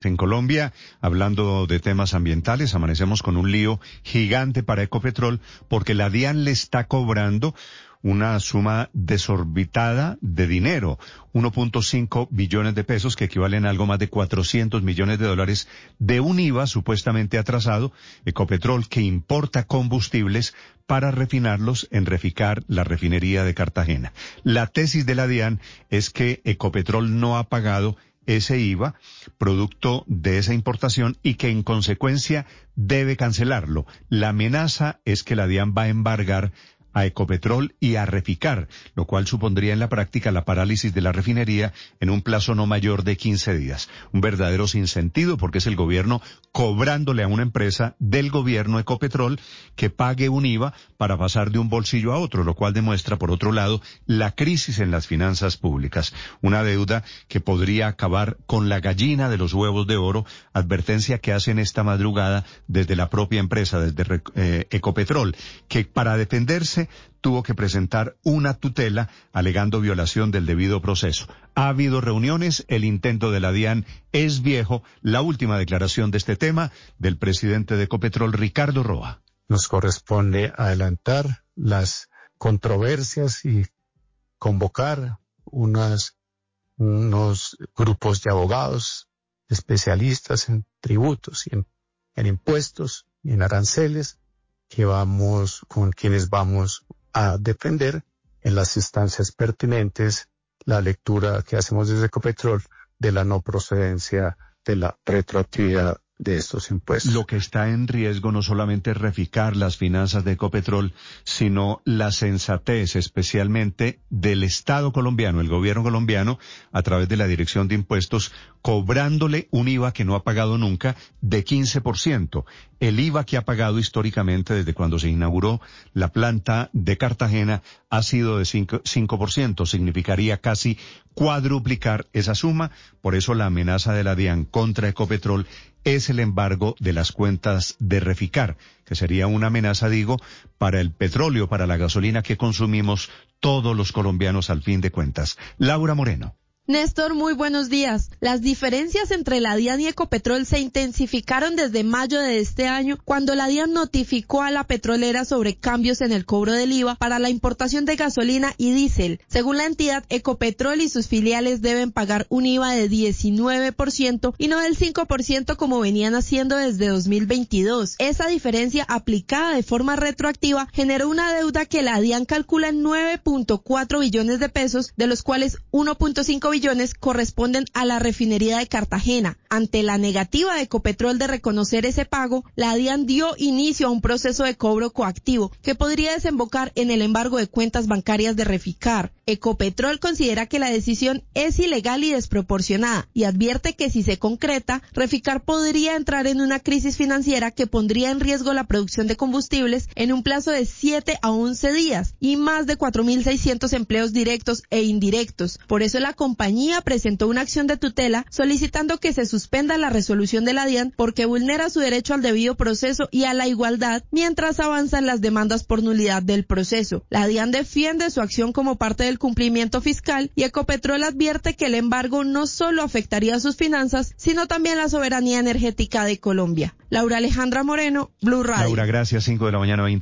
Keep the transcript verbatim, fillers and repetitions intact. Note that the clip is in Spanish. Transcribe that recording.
En Colombia, hablando de temas ambientales, amanecemos con un lío gigante para Ecopetrol porque la DIAN le está cobrando una suma desorbitada de dinero, uno punto cinco billones de pesos, que equivalen a algo más de cuatrocientos millones de dólares, de un I V A supuestamente atrasado. Ecopetrol, que importa combustibles para refinarlos en Reficar, la refinería de Cartagena. La tesis de la DIAN es que Ecopetrol no ha pagado ese I V A, producto de esa importación, y que en consecuencia debe cancelarlo. La amenaza es que la DIAN va a embargar a Ecopetrol y a Reficar, lo cual supondría en la práctica la parálisis de la refinería en un plazo no mayor de quince días. Un verdadero sinsentido, porque es el gobierno cobrándole a una empresa del gobierno, Ecopetrol, que pague un I V A para pasar de un bolsillo a otro, lo cual demuestra, por otro lado, la crisis en las finanzas públicas. Una deuda que podría acabar con la gallina de los huevos de oro, advertencia que hacen esta madrugada desde la propia empresa, desde eh, Ecopetrol, que para defenderse tuvo que presentar una tutela alegando violación del debido proceso. Ha habido reuniones, el intento de la DIAN es viejo. La última declaración de este tema del presidente de Ecopetrol, Ricardo Roa. Nos corresponde adelantar las controversias y convocar unas, unos grupos de abogados especialistas en tributos y en, en impuestos y en aranceles, que vamos, con quienes vamos a defender en las instancias pertinentes la lectura que hacemos desde Ecopetrol de la no procedencia de la retroactividad de estos impuestos. Lo que está en riesgo no solamente es Reficar, las finanzas de Ecopetrol, sino la sensatez, especialmente del Estado colombiano, el gobierno colombiano, a través de la Dirección de Impuestos, cobrándole un I V A que no ha pagado nunca de quince por ciento. El I V A que ha pagado históricamente desde cuando se inauguró la planta de Cartagena ha sido de cinco por ciento. Significaría casi cuadruplicar esa suma. Por eso la amenaza de la DIAN contra Ecopetrol es el embargo de las cuentas de Reficar, que sería una amenaza, digo, para el petróleo, para la gasolina que consumimos todos los colombianos al fin de cuentas. Laura Moreno. Néstor, muy buenos días. Las diferencias entre la DIAN y Ecopetrol se intensificaron desde mayo de este año, cuando la DIAN notificó a la petrolera sobre cambios en el cobro del I V A para la importación de gasolina y diésel. Según la entidad, Ecopetrol y sus filiales deben pagar un I V A de diecinueve por ciento y no del cinco por ciento como venían haciendo desde dos mil veintidós. Esa diferencia, aplicada de forma retroactiva, generó una deuda que la DIAN calcula en nueve punto cuatro billones de pesos, de los cuales uno punto cinco billones corresponden a la refinería de Cartagena. Ante la negativa de Ecopetrol de reconocer ese pago, la DIAN dio inicio a un proceso de cobro coactivo que podría desembocar en el embargo de cuentas bancarias de Reficar. Ecopetrol considera que la decisión es ilegal y desproporcionada y advierte que si se concreta, Reficar podría entrar en una crisis financiera que pondría en riesgo la producción de combustibles en un plazo de siete a once días y más de cuatro mil seiscientos empleos directos e indirectos. Por eso la compañía La compañía presentó una acción de tutela solicitando que se suspenda la resolución de la DIAN porque vulnera su derecho al debido proceso y a la igualdad mientras avanzan las demandas por nulidad del proceso. La DIAN defiende su acción como parte del cumplimiento fiscal y Ecopetrol advierte que el embargo no solo afectaría sus finanzas, sino también la soberanía energética de Colombia. Laura Alejandra Moreno, Blue Radio. Laura, gracias. cinco de la mañana, veinte